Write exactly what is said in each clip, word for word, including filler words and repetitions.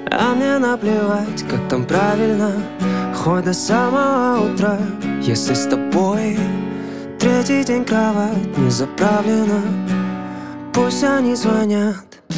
А мне наплевать, как там правильно, хоть до самого утра. Если с тобой третий день кровать не заправлена, пусть они звонят.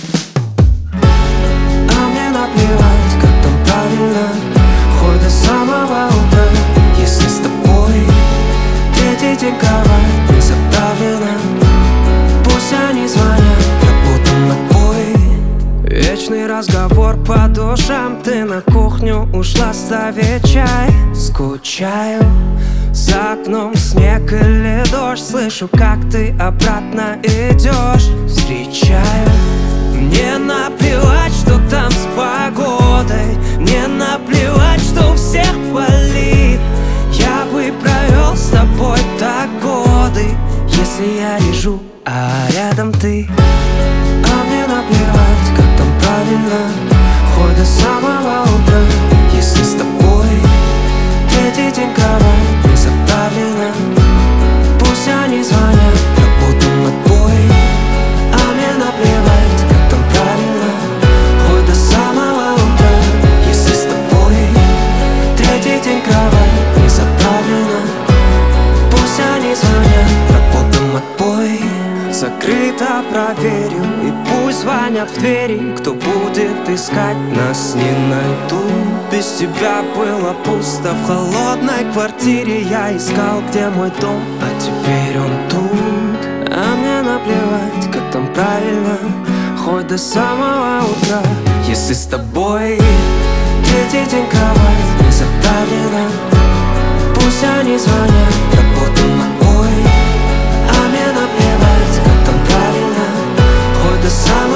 А мне наплевать, как там правильно, хоть до самого утра. Если с тобой третий день кровать не заправлена, пусть они звонят, работа отбой. Вечный разговор по душам, ты на кухню ушла ставить чай. Скучаю, за окном снег или дождь, слышу, как ты обратно идешь. Встречаю. Мне наплевать, что там с погодой, мне наплевать, что у всех болит. Я бы провел с тобой так годы, если я лежу, а рядом ты. А мне наплевать, как там правильно, хоть до самого утра. Если с тобой третий день кровать не заправлена, пусть они звонят, работам отбой. А мне наплевать, как там правильно, хоть до самого утра. Если с тобой третий день кровать не заправлена, пусть они звонят, работам отбой. Закрыто проверю, и пусть звонят в двери. Кто будет искать, нас не найдут. Без тебя было пусто в холодной квартире. Я искал, где мой дом, а теперь он тут. А мне наплевать, как там правильно, хоть до самого утра. Если с тобой третий день кровать не заправлена, пусть они звонят, работам отбой. А мне наплевать, как там правильно, хоть до самого